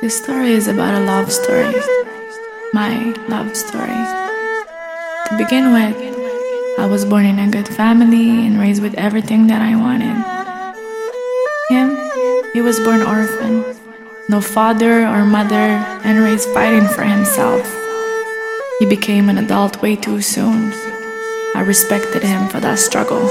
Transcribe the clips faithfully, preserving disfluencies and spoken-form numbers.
This story is about a love story. My love story. To begin with, I was born in a good family and raised with everything that I wanted. Him, he was born orphan. No father or mother, and raised fighting for himself. He became an adult way too soon. I respected him for that struggle.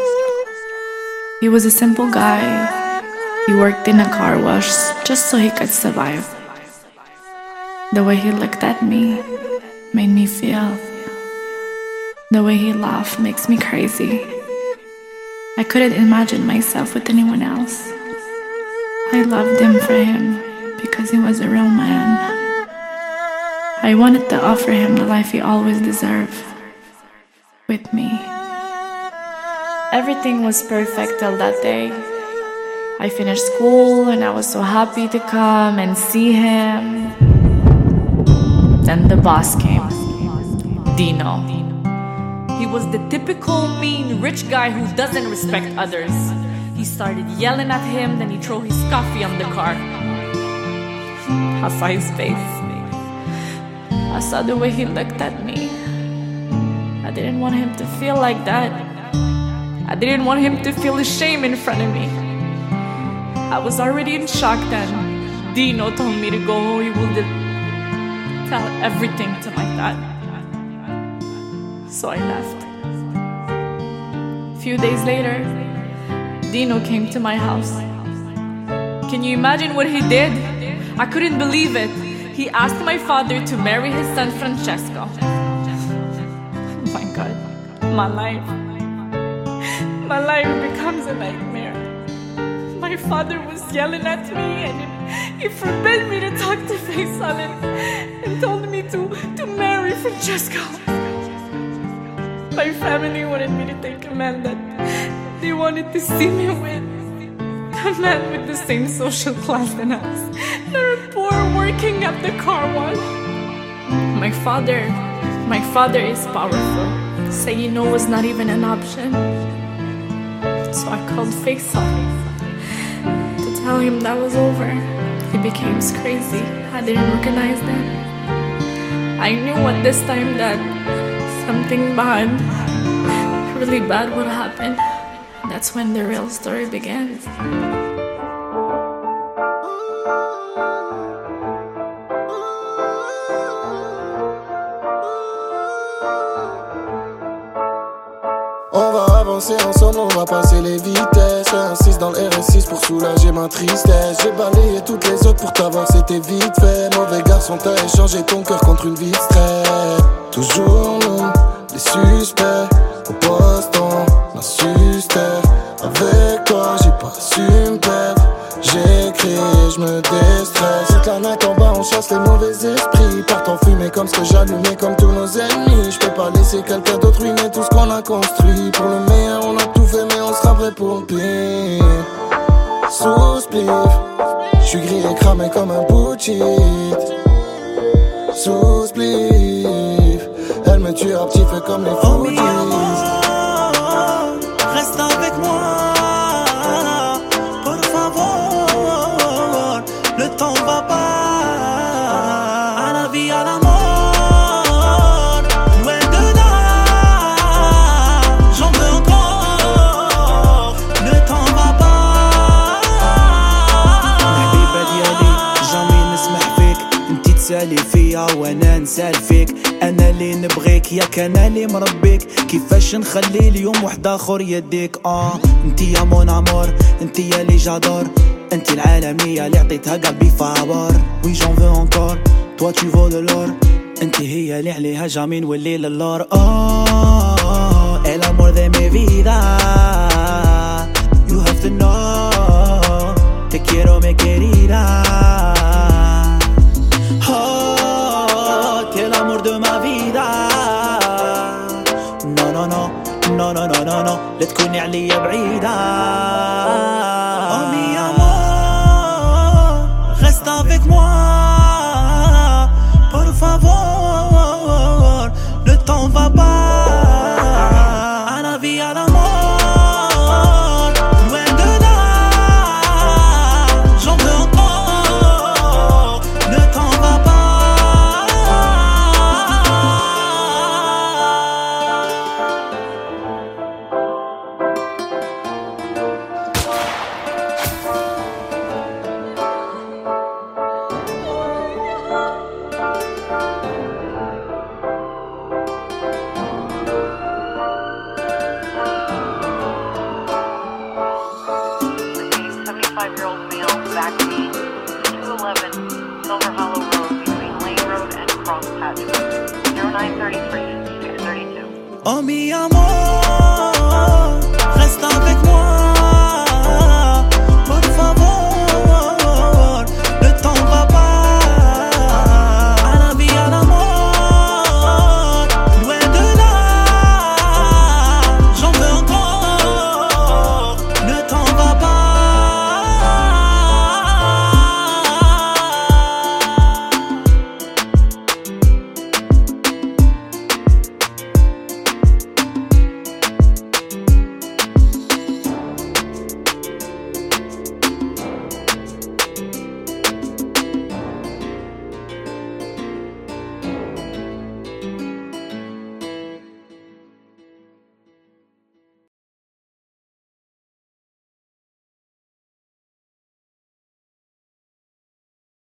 He was a simple guy. He worked in a car wash just so he could survive. The way he looked at me made me feel. The way he laughed makes me crazy. I couldn't imagine myself with anyone else. I loved him for him because he was a real man. I wanted to offer him the life he always deserved. With me. Everything was perfect till that day. I finished school and I was so happy to come and see him. Then the boss came, Dino. He was the typical mean rich guy who doesn't respect others. He started yelling at him, then he threw his coffee on the car. I saw his face. I saw the way he looked at me. I didn't want him to feel like that. I didn't want him to feel ashamed in front of me. I was already in shock then. Dino told me to go. He would tell everything to my dad. So I left. A few days later, Dino came to my house. Can you imagine what he did? I couldn't believe it. He asked my father to marry his son Francesco. Oh my God, my life. My life becomes a nightmare. My father was yelling at me and he forbade me to talk to Faisal and, and told me to, to marry Francesco. My family wanted me to take a man that they wanted to see me with. A man with the same social class than us. They're poor working at the car wash. My father, my father is powerful. Saying no was not even an option. So I called Faisal to tell him that was over. He became crazy. I didn't recognize them. I knew at this time that something bad, really bad would happen. That's when the real story begins. On va avancer ensemble, on va passer les vitesses. Un six dans le R S six pour soulager ma tristesse. J'ai balayé toutes les autres pour t'avoir, c'était vite fait. Mauvais garçon, t'as échangé ton cœur contre une vie de stress. Toujours nous, les suspects. Au poste, on assuste. Avec toi, j'ai pas su me perdre. J'écris, je me déstresse. Toute la night en bas, on chasse les mauvais esprits. Partent en fumée comme ce que j'allumais, comme tous nos ennemis. Je peux pas laisser quelqu'un d'autre ruiner tout ce qu'on a construit. Pour le meilleur, on a tout fait, mais on sera prêt pour le pire. Sous spliff, j'suis gris et cramé comme un bout de shit. Sous spliff, elle me tue à petit feu comme les fous. Reste avec moi, por favor. Le temps va pas, à la vie, à la mort. Loin de là, j'en veux encore. Le temps va pas. حبيبة ديالي جامي نسمع فيك، انتي تسالي فيا وانا نسال فيك. انا اللي نبغيك ياك انا اللي مربيك. كيفاش نخلي اليوم واحد اخر يديك؟ اه انتي يا مون امور، انتي يا لي جادور. انتي العالمية اللي عطيتها قلبي فابور. وي جون فو انكور، توا tu vaux de l'or. انتي هي اللي عليها جامي نولي للور. اه el amor de mi vida. You have to know, te quiero mi querida. Non, non, non, non, non, لا تكوني عليا بعيدة. Oh mi amour, reste avec moi, por favor. Le temps va pas, à la vie, à la mort. Loin de là, j'en veux encore. Oh mi amor